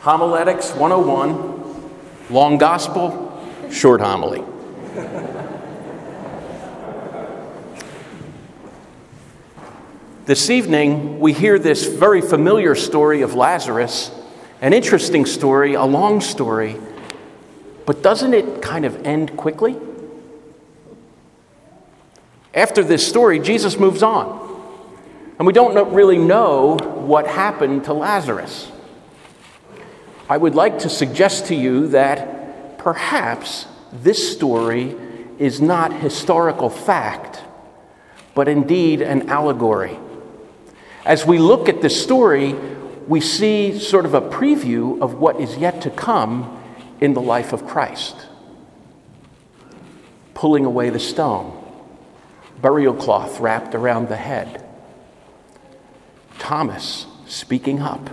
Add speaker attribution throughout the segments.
Speaker 1: Homiletics 101, long gospel, short homily. This evening, we hear this very familiar story of Lazarus, an interesting story, a long story, but doesn't it kind of end quickly? After this story, Jesus moves on, and we don't really know what happened to Lazarus. I would like to suggest to you that perhaps this story is not historical fact, but indeed an allegory. As we look at this story, we see sort of a preview of what is yet to come in the life of Christ. Pulling away the stone, burial cloth wrapped around the head, Thomas speaking up.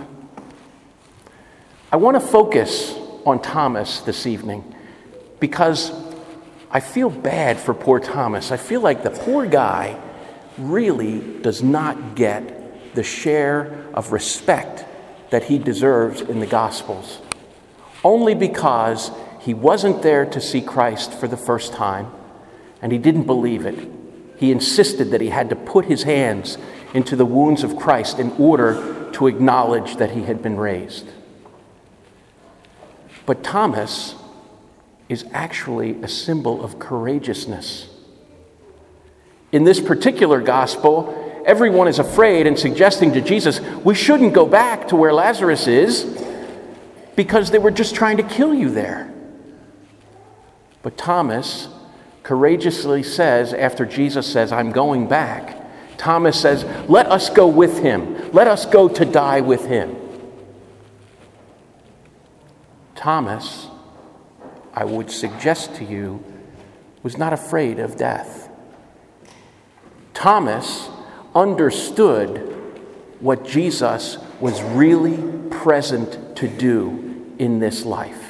Speaker 1: I want to focus on Thomas this evening because I feel bad for poor Thomas. I feel like the poor guy really does not get the share of respect that he deserves in the Gospels, only because he wasn't there to see Christ for the first time, and he didn't believe it. He insisted that he had to put his hands into the wounds of Christ in order to acknowledge that he had been raised. But Thomas is actually a symbol of courageousness. In this particular gospel, everyone is afraid and suggesting to Jesus, we shouldn't go back to where Lazarus is because they were just trying to kill you there. But Thomas courageously says, after Jesus says, I'm going back, Thomas says, let us go with him. Let us go to die with him. Thomas, I would suggest to you, was not afraid of death. Thomas understood what Jesus was really present to do in this life.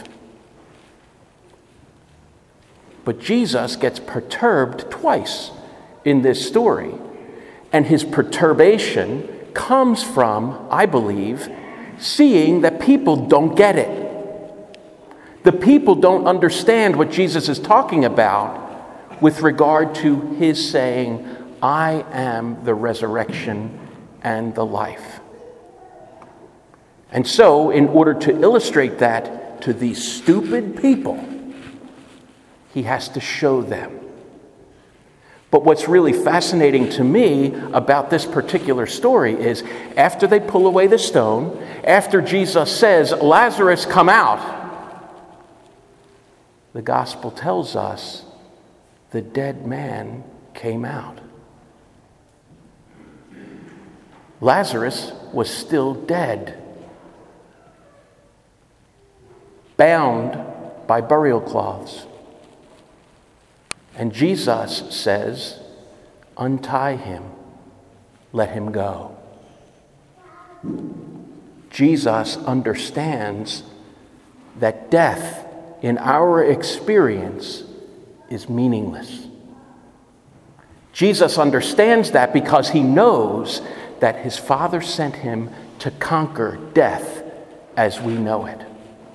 Speaker 1: But Jesus gets perturbed twice in this story, and his perturbation comes from, I believe, seeing that people don't get it. The people don't understand what Jesus is talking about with regard to his saying, I am the resurrection and the life. And so, in order to illustrate that to these stupid people, he has to show them. But what's really fascinating to me about this particular story is after they pull away the stone, after Jesus says, Lazarus, come out, the gospel tells us the dead man came out. Lazarus was still dead, bound by burial cloths. And Jesus says, untie him, let him go. Jesus understands that death in our experience is meaningless. Jesus understands that because he knows that his Father sent him to conquer death as we know it.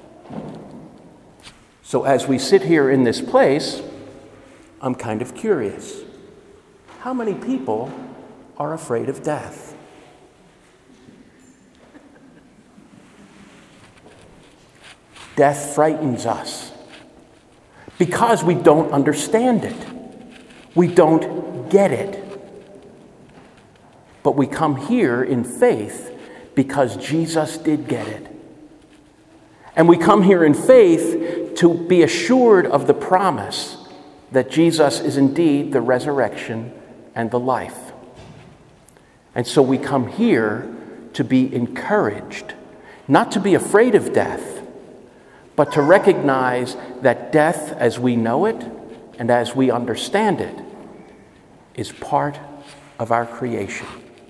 Speaker 1: So as we sit here in this place, I'm kind of curious. How many people are afraid of death? Death frightens us because we don't understand it. We don't get it. But we come here in faith because Jesus did get it. And we come here in faith to be assured of the promise that Jesus is indeed the resurrection and the life. And so we come here to be encouraged, not to be afraid of death, but to recognize that death as we know it and as we understand it is part of our creation.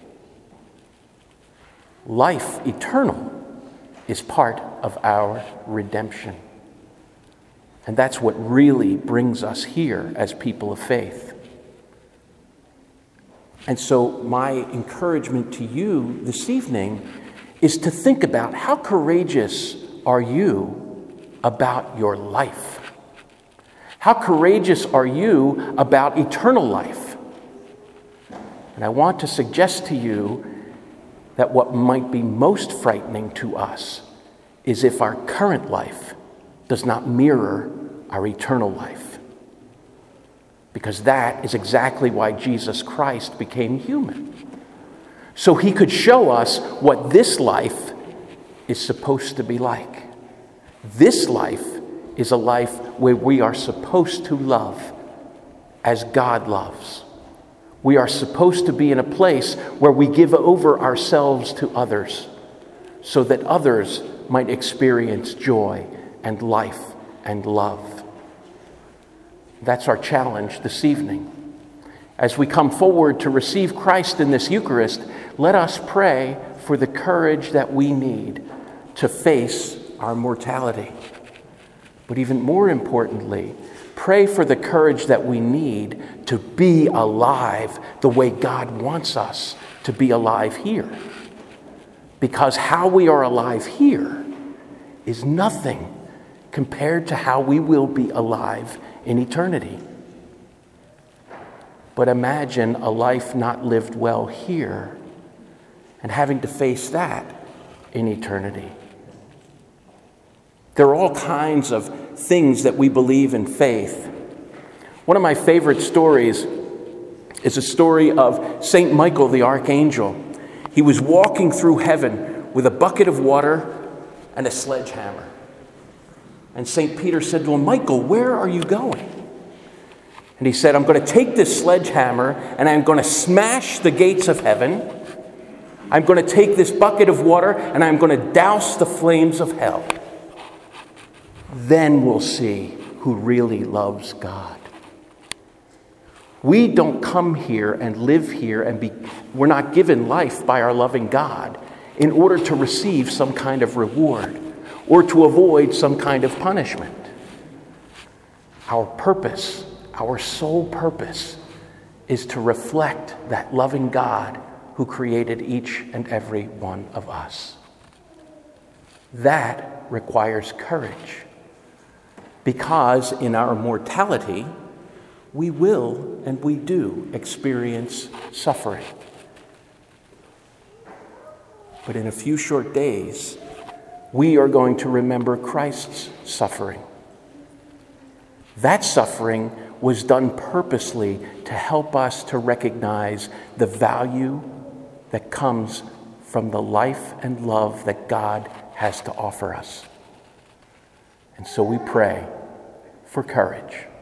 Speaker 1: Life eternal is part of our redemption. And that's what really brings us here as people of faith. And so my encouragement to you this evening is to think about how courageous are you about your life? How courageous are you about eternal life? And I want to suggest to you that what might be most frightening to us is if our current life does not mirror our eternal life. Because that is exactly why Jesus Christ became human. So he could show us what this life is supposed to be like. This life is a life where we are supposed to love as God loves. We are supposed to be in a place where we give over ourselves to others so that others might experience joy and life and love. That's our challenge this evening. As we come forward to receive Christ in this Eucharist, let us pray for the courage that we need to face our mortality. But even more importantly, pray for the courage that we need to be alive the way God wants us to be alive here. Because how we are alive here is nothing compared to how we will be alive in eternity. But imagine a life not lived well here and having to face that in eternity. There are all kinds of things that we believe in faith. One of my favorite stories is a story of St. Michael the Archangel. He was walking through heaven with a bucket of water and a sledgehammer. And St. Peter said to him, "Michael, where are you going?" And he said, "I'm going to take this sledgehammer and I'm going to smash the gates of heaven. I'm going to take this bucket of water and I'm going to douse the flames of hell. Then we'll see who really loves God." We don't come here and live here we're not given life by our loving God in order to receive some kind of reward or to avoid some kind of punishment. Our purpose, our sole purpose, is to reflect that loving God who created each and every one of us. That requires courage, because in our mortality, we will and we do experience suffering. But in a few short days, we are going to remember Christ's suffering. That suffering was done purposely to help us to recognize the value that comes from the life and love that God has to offer us. And so we pray for courage.